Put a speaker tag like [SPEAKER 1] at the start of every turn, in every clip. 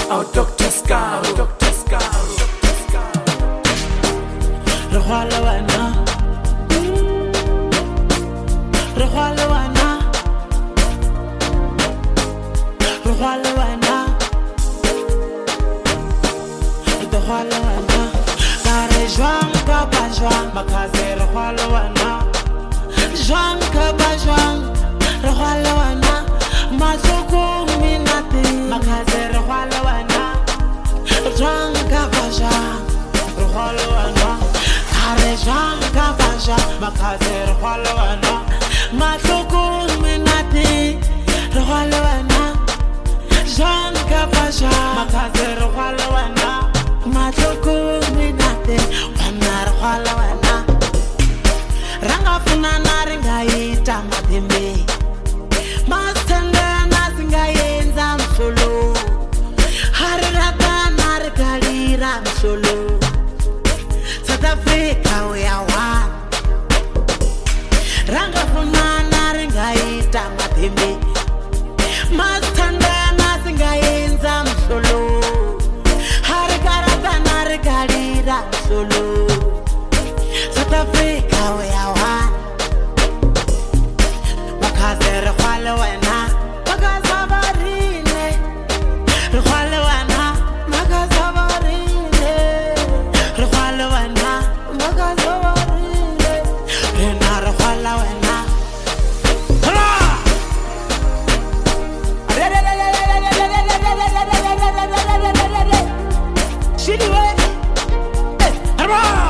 [SPEAKER 1] Oh, Dr. Scar, Dr. Scar, Dr. Scar.
[SPEAKER 2] Rwala wana, rwala wana, rwala wana, rwala wana. Kare jwang kapa jwang, makaze rwala wana. Jwang kapa jwang, rwala wana. Mazuku minati, makaze rwala wana. Jwang kapa jwang, rwala wana. Kare jwang kapa jwang, makaze rwala wana. Mazuku minati, rwala wana. Jwang kapa jwang, makaze rwala wana. Mazuku minati, wana rwala wana. Ranga funa na ringa ita matembe. Mastanda na singa yenza msolo. Harirata na rikalira msolo. South Africa we are one. Ranga funa na ringa ita matembe. Mastanda na singa yenza msolo. Harikarata na rikalira msolo. South Africa we are one. Makaze rwala wana, makaza barine. Rwala wana, makaza barine. Rwala wana, makaza barine. Rena rwala wana. Hala! Shidi we. Hara!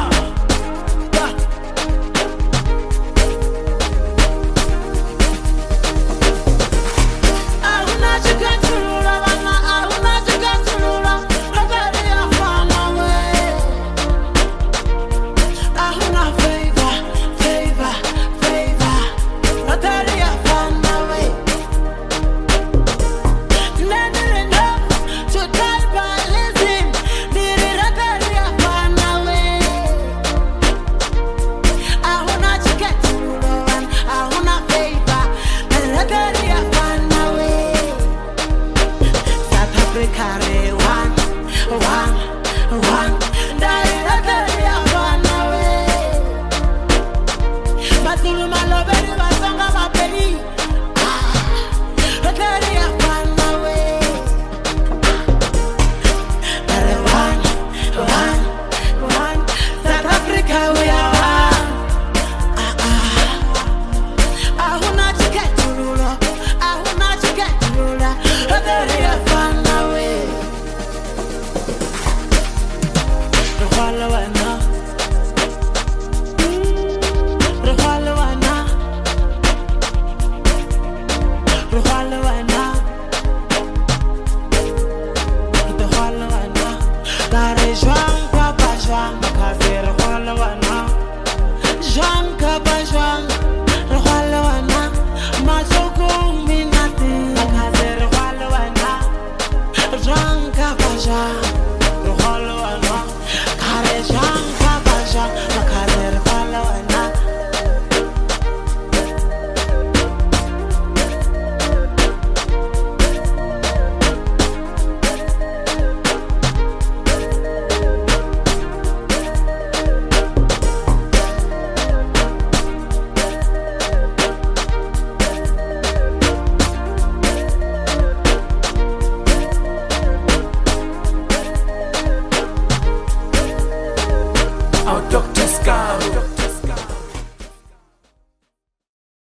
[SPEAKER 2] Jwang kapa jwang.